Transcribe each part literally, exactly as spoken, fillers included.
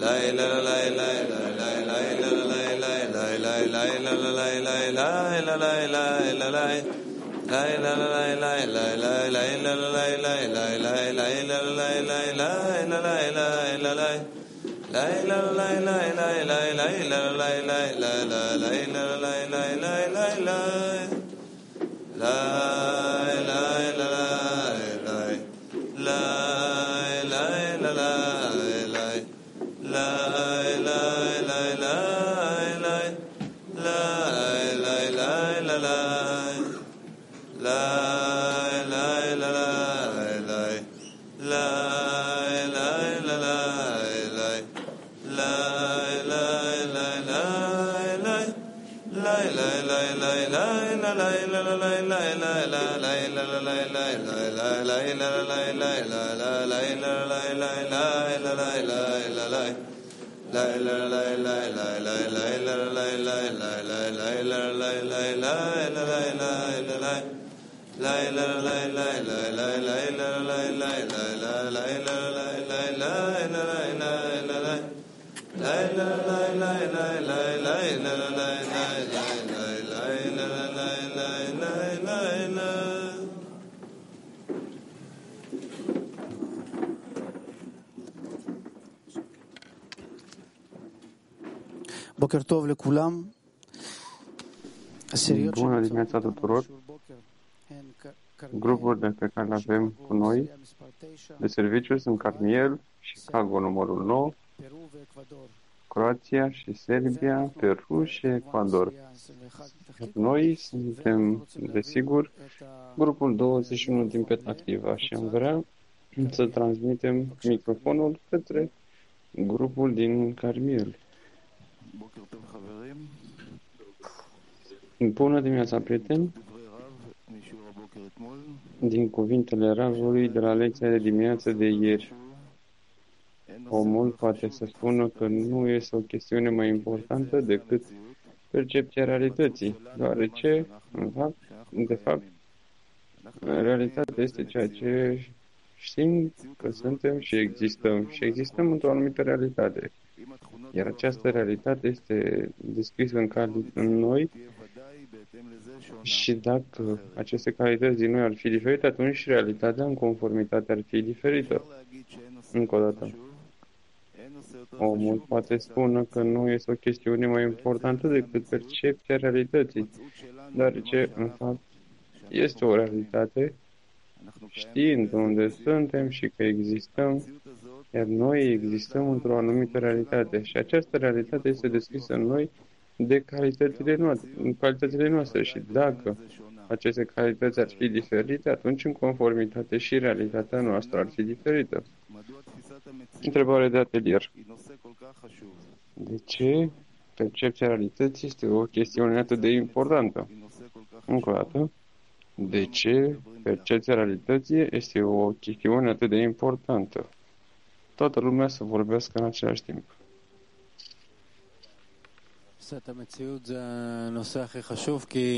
Bună dimineața tuturor! Grupurile pe care le avem cu noi de serviciu sunt Carmiel, Chicago numărul nouă, Croația și Serbia, Peru și Ecuador. Noi suntem, desigur, grupul douăzeci și unu din Petactiva și am vrea să transmitem microfonul către grupul din Carmiel. Bună dimineața, prieteni! Din cuvintele Ravului de la lecția de dimineață de ieri, omul poate să spună că nu este o chestiune mai importantă decât percepția realității, deoarece, în fapt, de fapt, realitatea este ceea ce știm că suntem și existăm, și existăm într-o anumită realitate. Iar această realitate este descrisă în, cali- în noi și dacă aceste calități din noi ar fi diferite, atunci și realitatea în conformitate ar fi diferită. Încă o dată. Omul poate spune că nu este o chestiune mai importantă decât percepția realității, deoarece, în fapt, este o realitate, știind unde suntem și că existăm, iar noi existăm într-o anumită realitate. Și această realitate este descrisă în noi de calitățile noastre, calitățile noastre. Și dacă aceste calități ar fi diferite, atunci în conformitate și realitatea noastră ar fi diferită. Întrebare de atelier. De ce percepția realității este o chestiune atât de importantă? Încă o dată. De ce percepția realității este o chestiune atât de importantă? Toată lumea să vorbească în același timp. תפיסת המציאות זה הנושא הכי חשוב, כי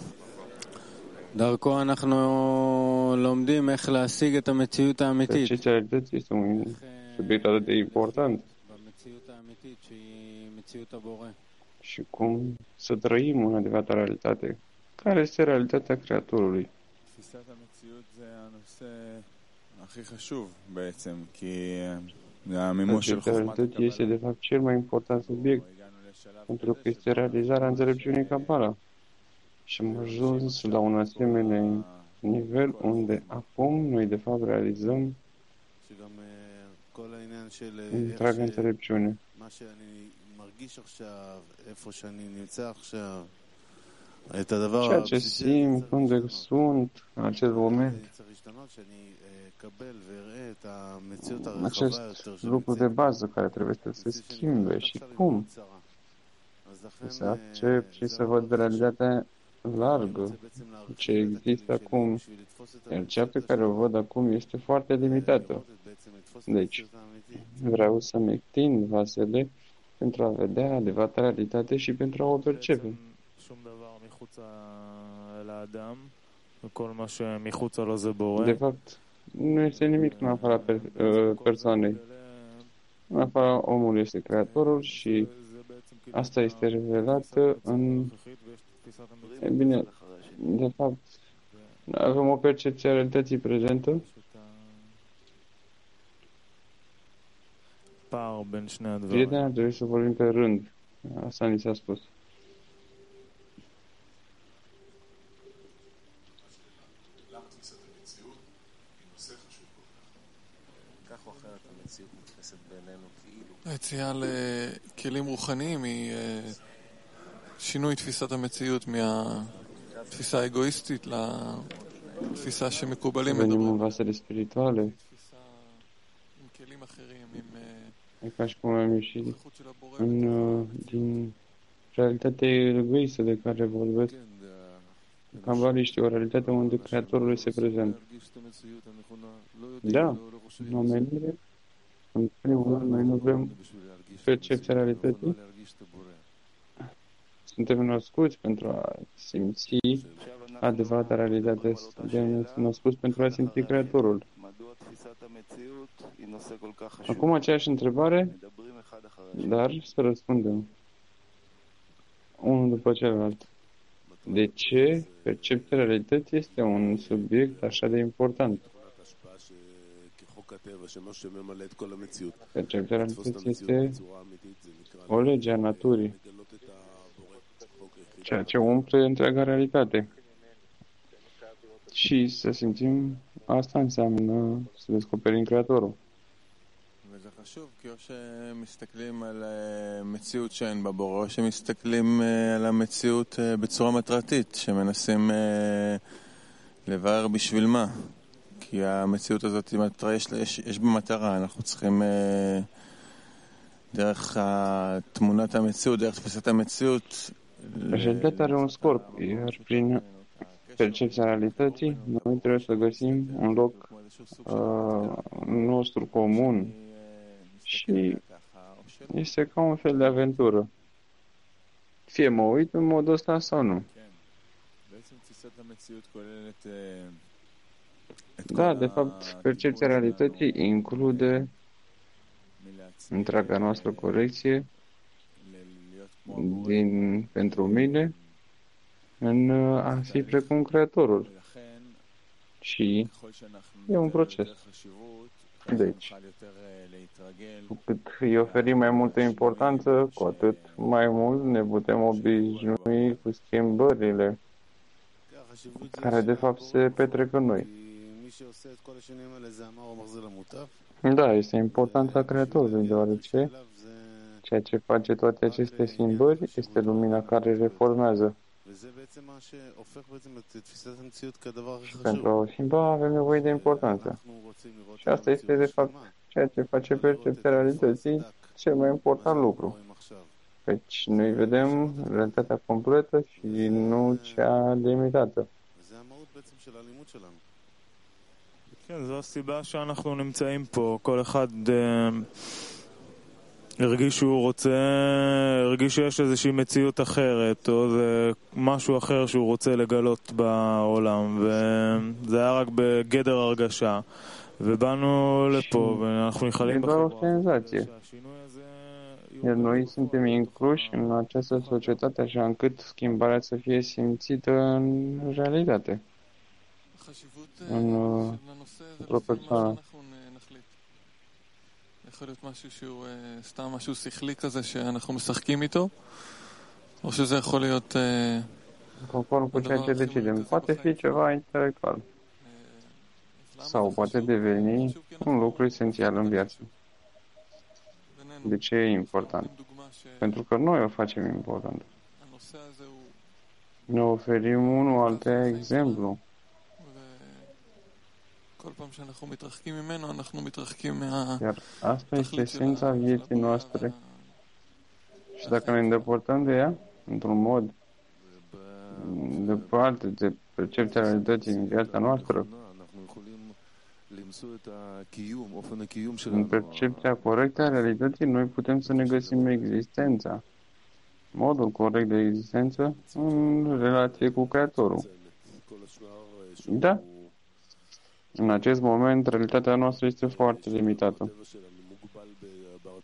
דרכו אנחנו לומדים איך להשיג את המציאות האמיתית. Percepția realității este un subiect atât de important. במציאות האמיתית שהיא מציאות הבורא. Și cum să trăim în adevărata realitate. Care este realitatea Creatorului? תפיסת המציאות זה הנושא הכי חשוב בעצם, כי זה המימוש של Percepția חוכמת realității este de fapt cel mai important subiect, pentru că este realizarea înțelepciunii Kabbalah. Și am ajuns la un asemenea nivel unde acum noi de fapt realizăm întreaga înțelepciune. Ceea ce simt, unde sunt în acel moment, acest lucru de bază care trebuie să se schimbe și cum să accept și să văd realitatea largă ce există acum, iar cea pe care o văd acum este foarte limitată. Deci, vreau să-mi extind vasele pentru a vedea adevărata realitate și pentru a o percepe. De fapt, nu este nimic în afara per, uh, persoanei. În afara omului este creatorul și asta este revelat în... E bine, de fapt, avem o percepție a realității prezentă. Prietena, trebuie să vorbim pe rând. Asta ni s-a spus. היציאה לכלים רוחניים היא שינוי תפיסת המציאות מהתפיסה האגואיסטית לתפיסה שמקובלים Venim מדברים. în vasele spirituale. עם כלים אחרים, עם E ca și cum am ieșit în, din realitatea egoistă de care vorbesc cabaliștii, o realitate unde Creatorul este prezent. Da, în omenire, în primul rând, noi nu vrem percepția realității. Suntem născuți pentru a simți adevărata realitate. Suntem născuți pentru a simți Creatorul. Acum aceeași întrebare, dar să răspundem unul după celălalt. De ce percepția realității este un subiect așa de important? Percepția realității este o lege a naturii, ceea ce umple întreaga realitate. Și să simțim, asta înseamnă să descoperim Creatorul. וזה חשוב, כי או שמסתכלים על מציאות שאין בה בורא, או שמסתכלים על המציאות בצורה מטרתית, שמנסים לבאר בשביל מה. כי המציאות הזאת, יש, יש, יש בה מטרה, אנחנו צריכים דרך תמונת המציאות, דרך תפיסת המציאות. Realitatea are un scop, iar prin percepția realității, noi trebuie să găsim un loc uh, nostru comun și este ca un fel de aventură. Fie mă uit în modul ăsta sau nu. Da, de fapt, percepția realității include întreaga noastră corecție din, pentru mine în a fi precum Creatorul. Și e un proces. Deci, cu cât îi oferim mai multă importanță, cu atât mai mult ne putem obișnui cu schimbările care de fapt se petrec în noi. Da, este importanța Creatorului, deoarece ceea ce face toate aceste schimbări este lumina care reformează. Și pentru a o schimba avem nevoie de importanță. Și asta este, de fapt, ceea ce face percepția realității cel mai important lucru. Deci noi vedem realitatea completă și nu cea limitată. כן, זו הסיבה שאנחנו נמצאים פה. כל אחד הרגיש שהוא רוצה, הרגיש שיש איזושהי מציאות אחרת, או זה משהו אחר שהוא רוצה לגלות בעולם, וזה היה רק בגדר הרגשה. ובאנו לפה, ואנחנו יכולים בחברה. Iar noi suntem incluși în această societate așa încât schimbarea să fie simțită în realitate. În, într-o persoană. יכול להיות משהו שהוא סתם משהו שכלי כזה שאנחנו משחקים איתו, או שזה יכול להיות conform cu ceea ce decidem. Poate fi ceva intelectual sau poate deveni un lucru esențial în viață. De ce e important? Pentru că noi o facem important. Ne oferim unul altă exemplu. Iar asta este esența vieții noastre. Și dacă ne îndepărtăm de ea, într-un mod departe de percepția realității în viața noastră, în percepția corectă a realității, noi putem să ne găsim existența, modul corect de existență în relație cu Creatorul. Da? În acest moment, realitatea noastră este foarte limitată.